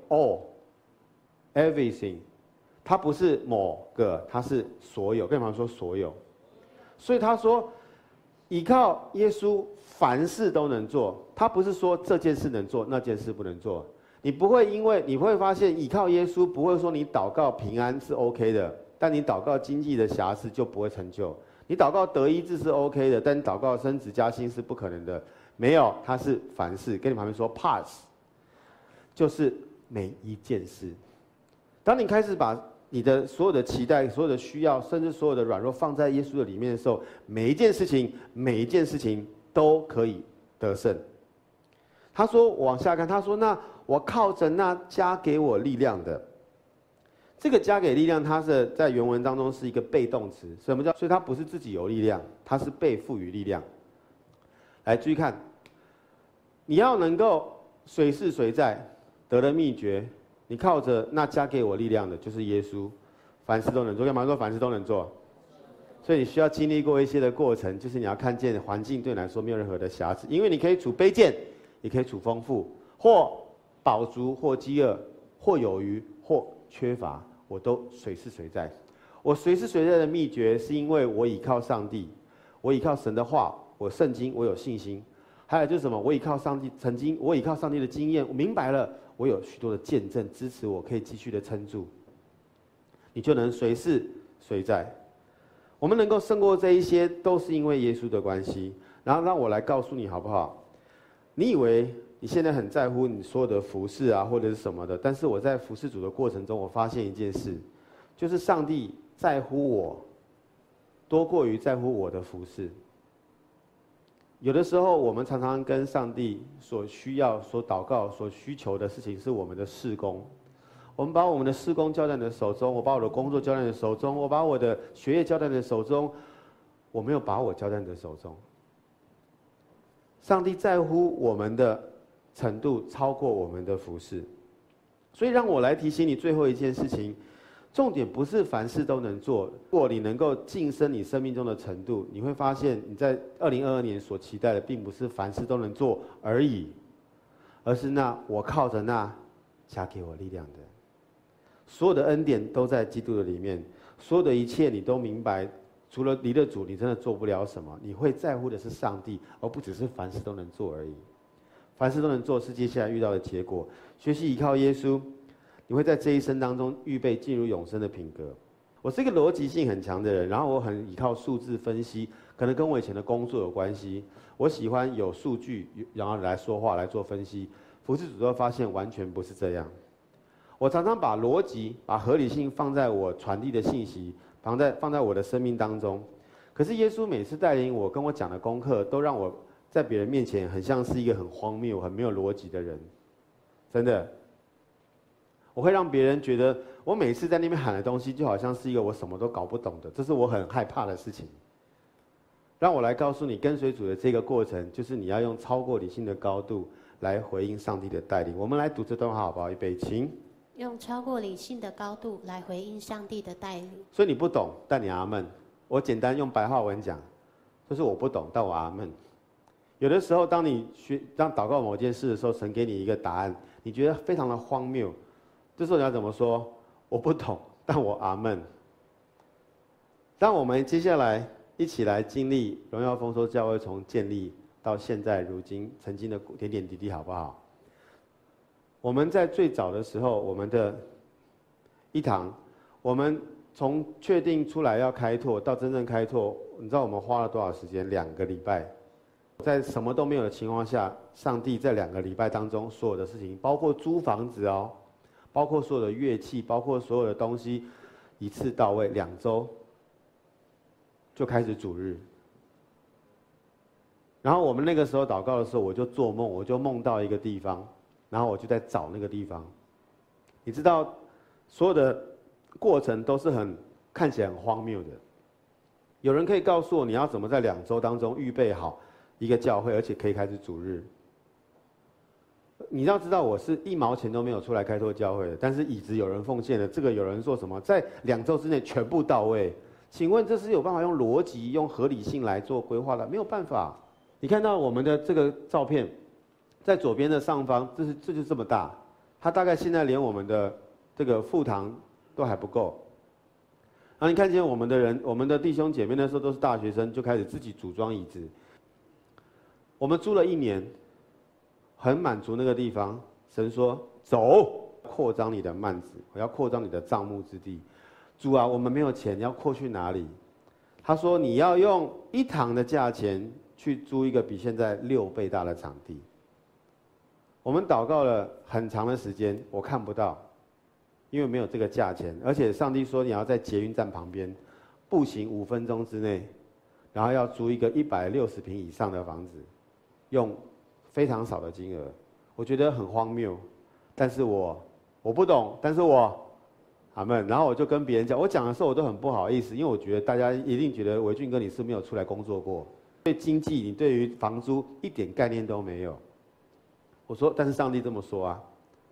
all，everything。它不是某个，它是所有。跟你们说所有，所以他说，依靠耶稣，凡事都能做。他不是说这件事能做，那件事不能做。你不会因为你会发现，依靠耶稣不会说你祷告平安是 OK 的，但你祷告经济的瑕疵就不会成就。你祷告得医治是 OK 的，但你祷告升职加薪是不可能的。没有，它是凡事。跟你旁边说 pass， 就是每一件事。当你开始把你的所有的期待、所有的需要，甚至所有的软弱放在耶稣的里面的时候，每一件事情、每一件事情都可以得胜。他说：“往下看，他说，那我靠着那加给我力量的，这个加给力量，它是在原文当中是一个被动词。什么叫？所以它不是自己有力量，它是被赋予力量。来，注意看，你要能够谁是谁在，得了秘诀。” 你靠着那加给我力量的，就是耶稣，凡事都能做。干嘛说凡事都能做？所以你需要经历过一些的过程，就是你要看见环境对你来说没有任何的瑕疵，因为你可以处卑贱，也可以处丰富，或饱足，或饥饿，或有余，或缺乏，我都随时随在。我随时随在的秘诀，是因为我倚靠上帝，我倚靠神的话，我圣经，我有信心。还有就是什么？我倚靠上帝，曾经我倚靠上帝的经验，我明白了，我有许多的见证支持我，可以继续的撑住。你就能随时随在。我们能够胜过这一些，都是因为耶稣的关系。然后让我来告诉你好不好？你以为你现在很在乎你所有的服事啊，或者是什么的，但是我在服事主的过程中，我发现一件事，就是上帝在乎我，多过于在乎我的服事。有的时候，我们常常跟上帝所需要、所祷告、所需求的事情，是我们的事工。我们把我们的事工交在你的手中，我把我的工作交在你的手中，我把我的学业交在你的手中，我没有把我交在你的手中。上帝在乎我们的程度超过我们的服事，所以让我来提醒你最后一件事情，重点不是凡事都能做。如果你能够晋升你生命中的程度，你会发现你在二零二二年所期待的，并不是凡事都能做而已，而是那我靠着那加给我力量的。所有的恩典都在基督的里面，所有的一切你都明白，除了离了主，你真的做不了什么。你会在乎的是上帝，而不只是凡事都能做而已。凡事都能做是接下来遇到的结果。学习依靠耶稣，你会在这一生当中预备进入永生的品格。我是一个逻辑性很强的人，然后我很依靠数字分析，可能跟我以前的工作有关系。我喜欢有数据，然后来说话来做分析。服事主都发现完全不是这样。我常常把逻辑、把合理性放在我传递的信息，放在放在我的生命当中。可是耶稣每次带领我、跟我讲的功课，都让我在别人面前很像是一个很荒谬、很没有逻辑的人。真的，我会让别人觉得我每次在那边喊的东西，就好像是一个我什么都搞不懂的，这是我很害怕的事情。让我来告诉你，跟随主的这个过程，就是你要用超过理性的高度来回应上帝的带领。我们来读这段话好不好？预备，请。
用超过理性的高度来回应上帝的带领。
所以你不懂，但你阿们。我简单用白话文讲，就是我不懂，但我阿们。有的时候，当你学当祷告某件事的时候，神给你一个答案，你觉得非常的荒谬，这时候你要怎么说？我不懂，但我阿们。当我们接下来一起来经历荣耀丰收教会从建立到现在如今曾经的点点滴滴，好不好？我们在最早的时候，我们的一堂，我们从确定出来要开拓到真正开拓，你知道我们花了多少时间？两个礼拜，在什么都没有的情况下，上帝在两个礼拜当中所有的事情，包括租房子哦，包括所有的乐器，包括所有的东西，一次到位，两周就开始主日。然后我们那个时候祷告的时候，我就做梦，我就梦到一个地方。然后我就在找那个地方，你知道，所有的过程都是很看起来很荒谬的。有人可以告诉我，你要怎么在两周当中预备好一个教会，而且可以开始主日？你要知道，我是一毛钱都没有出来开拓教会的，但是椅子有人奉献了，这个有人做什么，在两周之内全部到位。请问这是有办法用逻辑、用合理性来做规划的？没有办法。你看到我们的这个照片。在左边的上方，这是这就这么大，它大概现在连我们的这个副堂都还不够。然后你看见我们的人，我们的弟兄姐妹那时候都是大学生，就开始自己组装椅子。我们租了一年，很满足那个地方。神说：“走，扩张你的幔子，我要扩张你的帐幕之地。”主啊，我们没有钱，要扩去哪里？他说：“你要用一堂的价钱去租一个比现在六倍大的场地。”我们祷告了很长的时间，我看不到，因为没有这个价钱。而且上帝说你要在捷运站旁边，步行五分钟之内，然后要租一个一百六十平以上的房子，用非常少的金额，我觉得很荒谬。但是我我不懂，但是我阿们。然后我就跟别人讲，我讲的时候我都很不好意思，因为我觉得大家一定觉得维俊哥你是没有出来工作过，对经济你对于房租一点概念都没有。我说，但是上帝这么说啊。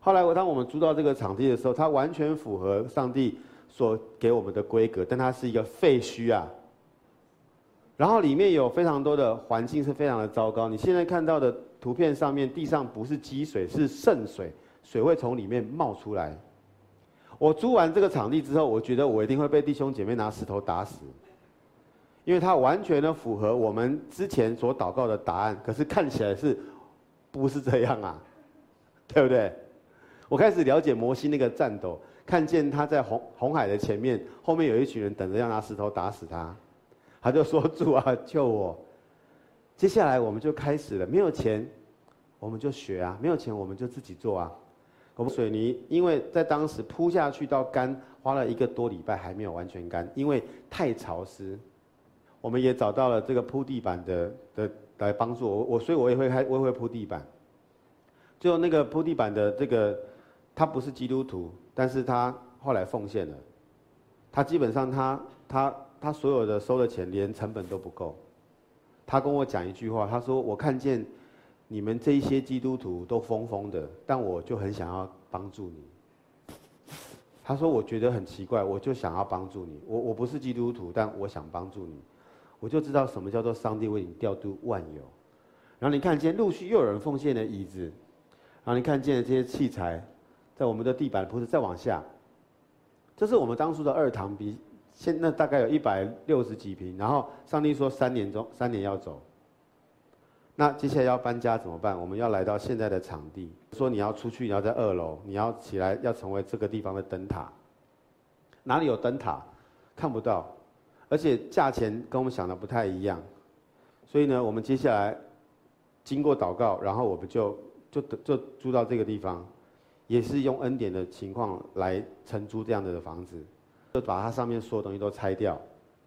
后来当我们租到这个场地的时候，它完全符合上帝所给我们的规格，但它是一个废墟啊。然后里面有非常多的环境是非常的糟糕。你现在看到的图片上面，地上不是积水，是渗水，水会从里面冒出来。我租完这个场地之后，我觉得我一定会被弟兄姐妹拿石头打死，因为它完全的符合我们之前所祷告的答案，可是看起来是不是这样啊？对不对？我开始了解摩西那个战斗，看见他在红红海的前面，后面有一群人等着要拿石头打死他。他就说：“主啊，救我！”接下来我们就开始了，没有钱，我们就学啊；没有钱，我们就自己做啊。我们水泥，因为在当时铺下去到干，花了一个多礼拜还没有完全干，因为太潮湿。我们也找到了这个铺地板的的来帮助我，我所以我也会开，我也会铺地板。最后那个铺地板的这个，他不是基督徒，但是他后来奉献了，他基本上他他。他所有的收的钱连成本都不够。他跟我讲一句话，他说：“我看见你们这一些基督徒都疯疯的，但我就很想要帮助你。”他说：“我觉得很奇怪，我就想要帮助你。我我不是基督徒，但我想帮助你。我就知道什么叫做上帝为你调度万有。然后你看见陆续又有人奉献了椅子，然后你看见这些器材，在我们的地板铺子再往下，这是我们当初的二堂比。”现在大概有一百六十几平，然后上帝说三年中三年要走，那接下来要搬家怎么办？我们要来到现在的场地，说你要出去，你要在二楼，你要起来，要成为这个地方的灯塔。哪里有灯塔？看不到，而且价钱跟我们想的不太一样，所以呢，我们接下来经过祷告，然后我们就就就租到这个地方，也是用恩典的情况来承租这样的房子。就把它上面所有东西都拆掉。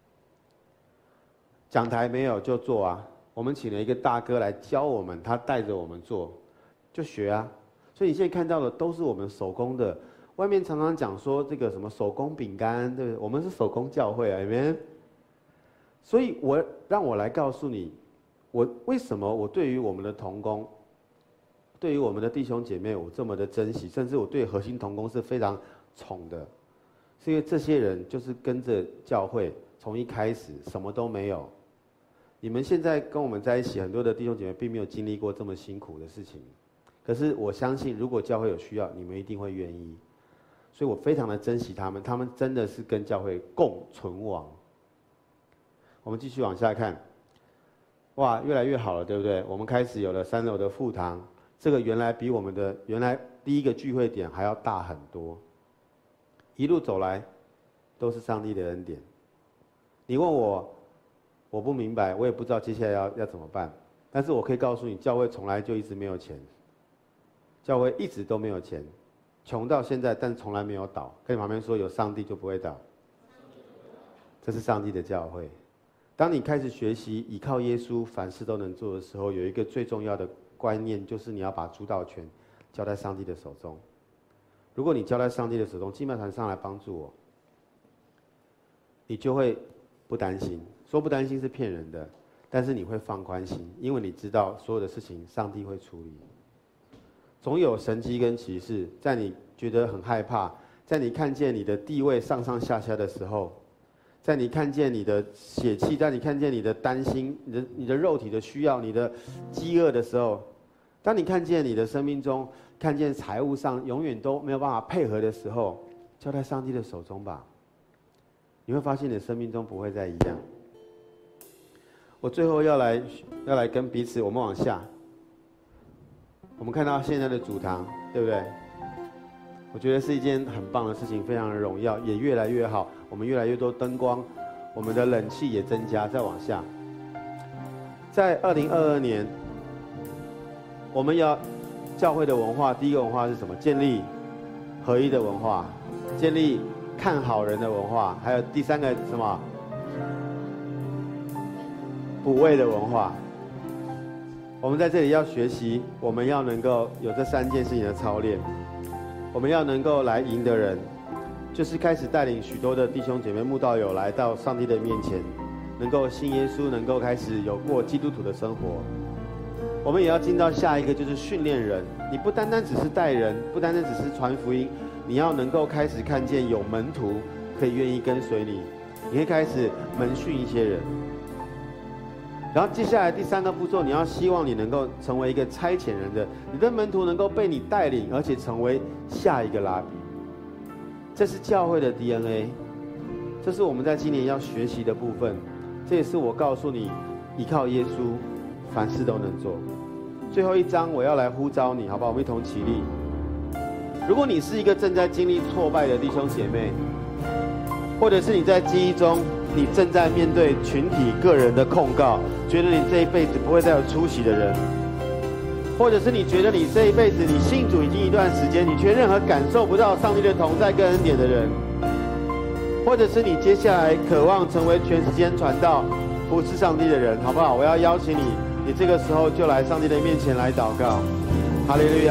讲台没有就做啊，我们请了一个大哥来教我们，他带着我们做，就学啊。所以你现在看到的都是我们手工的。外面常常讲说这个什么手工饼干，对不对？我们是手工教会啊，有没有？所以我让我来告诉你，我为什么我对于我们的同工，对于我们的弟兄姐妹，我这么的珍惜，甚至我对核心同工是非常宠的。是因为这些人就是跟着教会从一开始什么都没有。你们现在跟我们在一起，很多的弟兄姐妹并没有经历过这么辛苦的事情，可是我相信，如果教会有需要，你们一定会愿意。所以我非常的珍惜他们，他们真的是跟教会共存亡。我们继续往下看，哇，越来越好了，对不对？我们开始有了三楼的副堂，这个原来比我们的原来第一个聚会点还要大很多。一路走来，都是上帝的恩典。你问我，我不明白，我也不知道接下来要要怎么办。但是我可以告诉你，教会从来就一直没有钱，教会一直都没有钱，穷到现在，但从来没有倒。跟你旁边说，有上帝就不会倒。这是上帝的教会。当你开始学习依靠耶稣，凡事都能做的时候，有一个最重要的观念，就是你要把主导权交在上帝的手中。如果你交在上帝的手中，敬拜团上来帮助我，你就会不担心。说不担心是骗人的，但是你会放宽心，因为你知道所有的事情上帝会处理。总有神迹跟奇事，在你觉得很害怕，在你看见你的地位上上下下的时候，在你看见你的血气，在你看见你的担心、你的你的肉体的需要、你的饥饿的时候，当你看见你的生命中，看见财务上永远都没有办法配合的时候，交在上帝的手中吧。你会发现你的生命中不会再一样。我最后要来要来跟彼此，我们往下，我们看到现在的主堂，对不对？我觉得是一件很棒的事情，非常的荣耀，也越来越好。我们越来越多灯光，我们的冷气也增加。再往下，在二零二二年，我们要教会的文化，第一个文化是什么？建立合一的文化，建立看好人的文化，还有第三个什么？补位的文化。我们在这里要学习，我们要能够有这三件事情的操练。我们要能够来赢得人，就是开始带领许多的弟兄姐妹、慕道友来到上帝的面前，能够信耶稣，能够开始有过基督徒的生活。 我们也要进到下一个，就是训练人。你不单单只是带人，不单单只是传福音，你要能够开始看见有门徒可以愿意跟随你，你可以开始门训一些人。然后接下来第三个步骤，你要希望你能够成为一个差遣人的，你的门徒能够被你带领，而且成为下一个拉比。这是教会的 D N A， 这是我们在今年要学习的部分。这也是我告诉你，依靠耶稣，凡事都能做。最后一章，我要来呼召你，好不好？我们一同起立。如果你是一个正在经历挫败的弟兄姐妹，或者是你在记忆中，你正在面对群体、个人的控告，觉得你这一辈子不会再有出息的人，或者是你觉得你这一辈子你信主已经一段时间，你却任何感受不到上帝的同在跟恩典的人，或者是你接下来渴望成为全时间传道、服侍上帝的人，好不好？我要邀请你，你这个时候就来上帝的面前来祷告。哈利路亚。